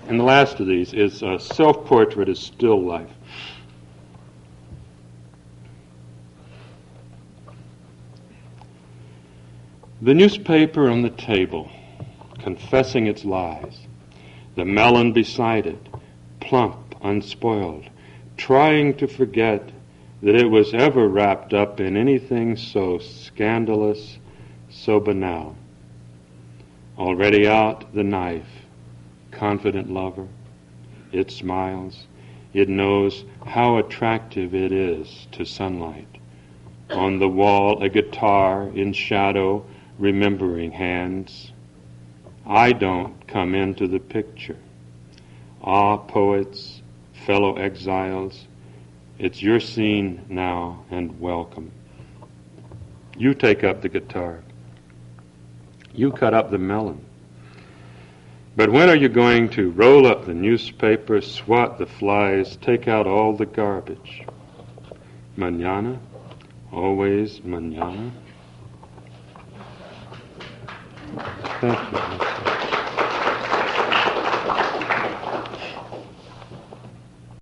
And the last of these is a self-portrait as still life. The newspaper on the table, confessing its lies. The melon beside it, plump, unspoiled, trying to forget that it was ever wrapped up in anything so scandalous, so banal. Already out the knife, confident lover. It smiles. It knows how attractive it is to sunlight. On the wall, a guitar in shadow, remembering hands. I don't come into the picture. Ah, poets, fellow exiles, it's your scene now, and welcome. You take up the guitar. You cut up the melon. But when are you going to roll up the newspaper, swat the flies, take out all the garbage? Mañana? Always mañana? Thank you.